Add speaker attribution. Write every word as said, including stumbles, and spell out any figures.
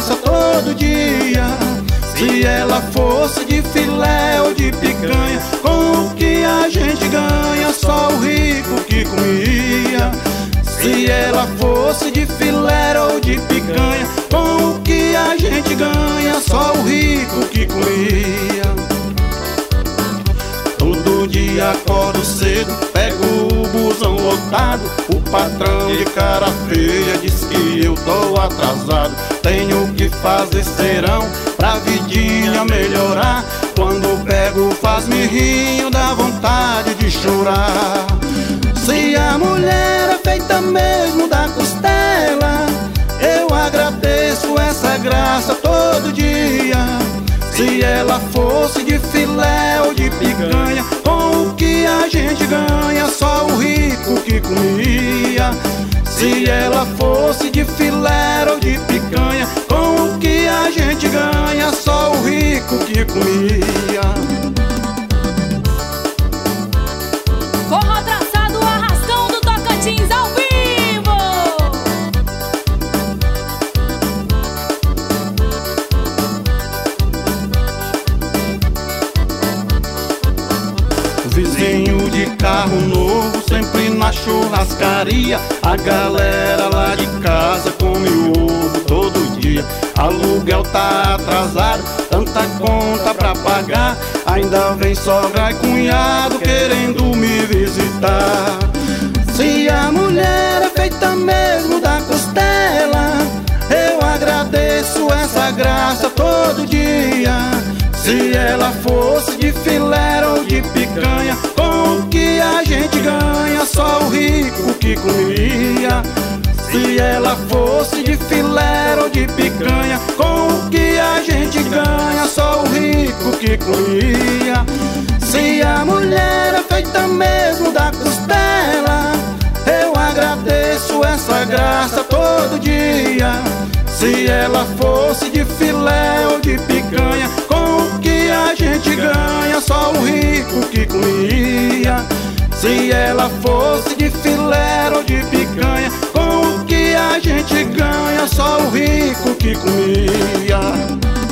Speaker 1: graça todo dia. Se ela fosse de filé ou de picanha, com o que a gente ganha, só o rico que comia. Se ela fosse de filé ou de picanha, com o que a gente ganha, só o rico que comia. Todo dia acordo cedo, pego o busão lotado. O patrão de cara feia diz que eu tô atrasado. Tenho que fazer serão pra vidinha melhorar. Quando pego faz-me rir, dá vontade de chorar. Se a mulher é feita mesmo da costela, eu agradeço essa graça todo dia. Se ela fosse de filé ou de picanha, com o que a gente ganha, só o rico que comia. Se ela fosse de filé ou de picanha, com o que a gente ganha, só o rico que comia.
Speaker 2: Forró traçado, arrastão do Tocantins ao vivo.
Speaker 1: Vizinho de carro novo, sempre na churrascaria. A galera lá de casa come ovo todo dia. Aluguel tá atrasado, tanta conta pra pagar. Ainda vem sogra e cunhado querendo me visitar. Se a mulher é feita mesmo da costela, eu agradeço essa graça todo dia. Se ela fosse de filé ou de picanha, com o que a gente ganha, só o rico que comia. Se ela fosse de filé ou de picanha, com o que a gente ganha, só o rico que comia. Se a mulher é feita mesmo da costela, eu agradeço essa graça todo dia. Se ela fosse de filé ou de picanha, com o que a gente ganha, só o rico que comia. Se ela fosse de filé ou de picanha, com o que a gente ganha, só o rico que comia.